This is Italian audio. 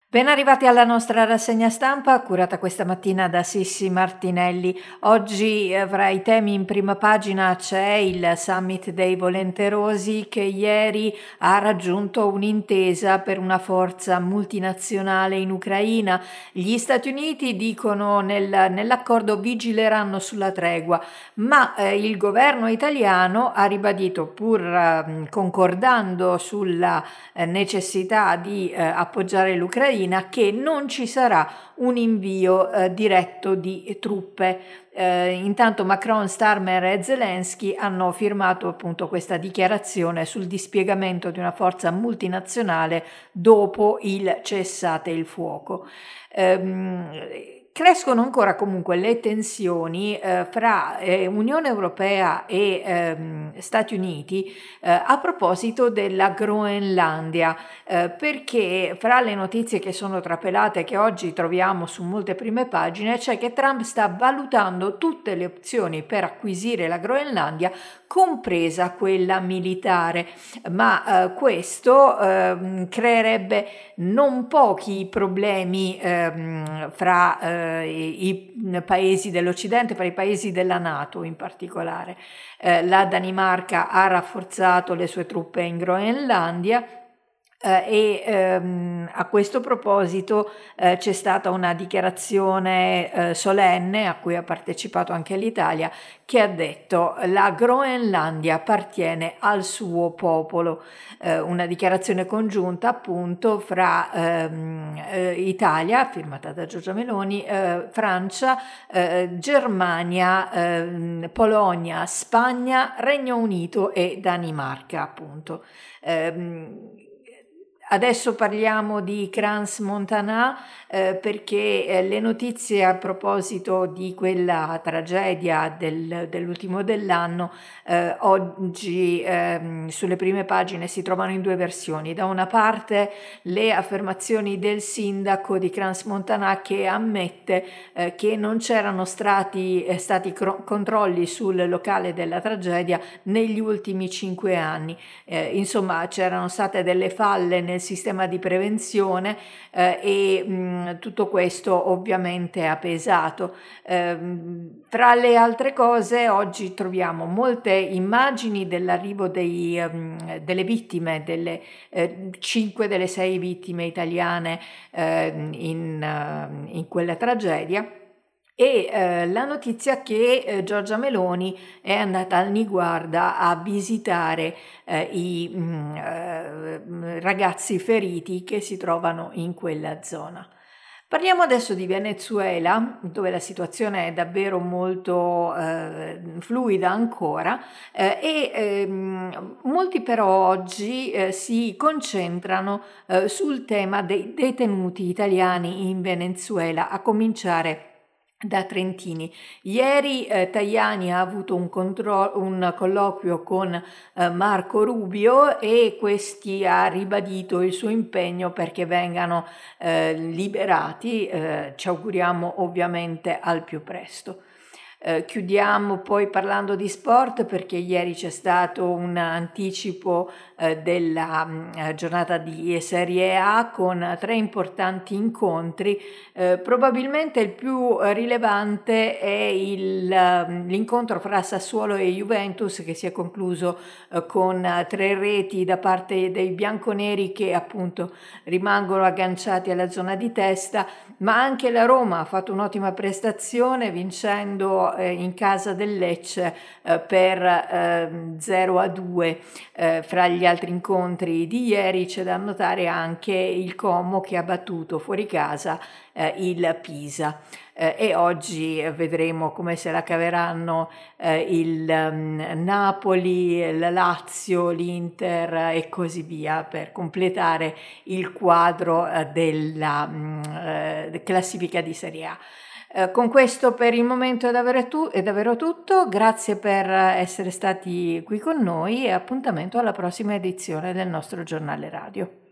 Ben arrivati alla nostra rassegna stampa, curata questa mattina da Sissi Martinelli. Oggi fra i temi in prima pagina c'è il summit dei volenterosi che ieri ha raggiunto un'intesa per una forza multinazionale in Ucraina. Gli Stati Uniti dicono nell'accordo vigileranno sulla tregua, ma il governo italiano ha ribadito, pur concordando sulla necessità di appoggiare l'Ucraina, che non ci sarà un invio diretto di truppe. Intanto Macron, Starmer e Zelensky hanno firmato appunto questa dichiarazione sul dispiegamento di una forza multinazionale dopo il cessate il fuoco. Crescono ancora comunque le tensioni fra Unione Europea e Stati Uniti a proposito della Groenlandia, perché fra le notizie che sono trapelate che oggi troviamo su molte prime pagine c'è che Trump sta valutando tutte le opzioni per acquisire la Groenlandia, compresa quella militare, ma questo creerebbe non pochi problemi fra i paesi dell'Occidente, fra i paesi della NATO in particolare. La Danimarca ha rafforzato le sue truppe in Groenlandia. A questo proposito c'è stata una dichiarazione solenne a cui ha partecipato anche l'Italia, che ha detto la Groenlandia appartiene al suo popolo, una dichiarazione congiunta appunto fra Italia, firmata da Giorgia Meloni, Francia, Germania, Polonia, Spagna, Regno Unito e Danimarca appunto. Adesso parliamo di Crans-Montana perché le notizie a proposito di quella tragedia dell'ultimo dell'anno oggi sulle prime pagine si trovano in due versioni. Da una parte le affermazioni del sindaco di Crans-Montana che ammette che non c'erano stati controlli sul locale della tragedia negli ultimi 5 anni. Insomma, c'erano state delle falle nel sistema di prevenzione e tutto questo ovviamente ha pesato. Tra le altre cose oggi troviamo molte immagini dell'arrivo delle vittime, delle 5 delle 6 vittime italiane in quella tragedia. E la notizia che Giorgia Meloni è andata al Niguarda a visitare i ragazzi feriti che si trovano in quella zona. Parliamo adesso di Venezuela, dove la situazione è davvero molto fluida ancora molti però oggi si concentrano sul tema dei detenuti italiani in Venezuela, a cominciare da Trentini. Ieri Tajani ha avuto un colloquio con Marco Rubio e questi ha ribadito il suo impegno perché vengano liberati, ci auguriamo ovviamente al più presto. Chiudiamo poi parlando di sport perché ieri c'è stato un anticipo della giornata di Serie A con 3 importanti incontri. Probabilmente il più rilevante è l'incontro fra Sassuolo e Juventus che si è concluso con 3 reti da parte dei bianconeri che appunto rimangono agganciati alla zona di testa, ma anche la Roma ha fatto un'ottima prestazione vincendo in casa del Lecce per 0-2. Fra gli altri incontri di ieri c'è da notare anche il Como che ha battuto fuori casa il Pisa. E oggi vedremo come se la caveranno il Napoli, il Lazio, l'Inter e così via per completare il quadro della classifica di Serie A. Con questo per il momento è davvero tutto, grazie per essere stati qui con noi e appuntamento alla prossima edizione del nostro giornale radio.